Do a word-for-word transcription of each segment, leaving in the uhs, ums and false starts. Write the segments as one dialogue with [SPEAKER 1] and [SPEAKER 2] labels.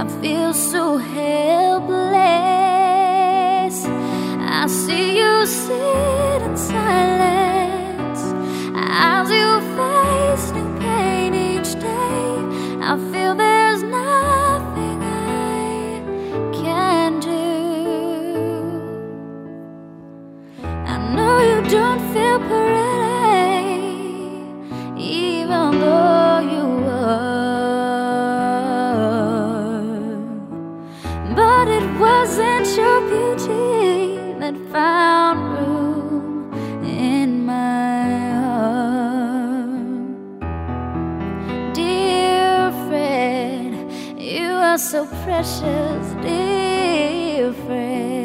[SPEAKER 1] I feel so helpless. I see you sit in silence as you face new pain each day. I feel there's nothing I can do. I know you don't feel pretty, even though you are. But it wasn't your beauty that found room in my heart. Dear friend, you are so precious, dear friend.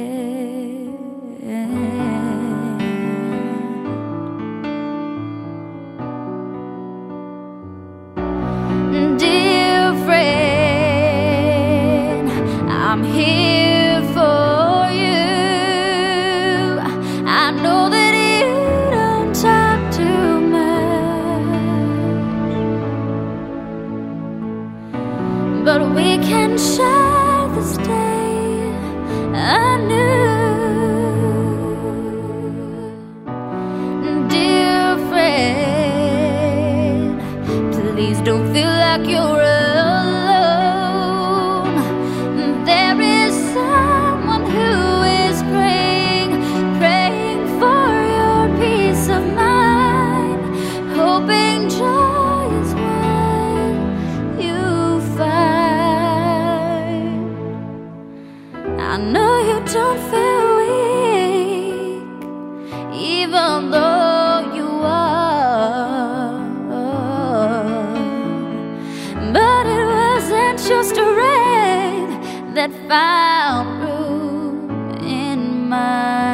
[SPEAKER 1] Dear friend, I'm here for you. I know that you don't talk too much, but we can share this day anew. Dear friend, please don't feel like you're alone. There is someone who is praying, praying for your peace of mind, hoping joy is what you find. I know you don't feel weak, even though you are. But it wasn't your strength that found room in my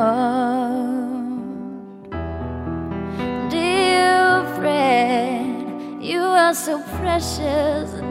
[SPEAKER 1] heart. Dear friend, you are so precious.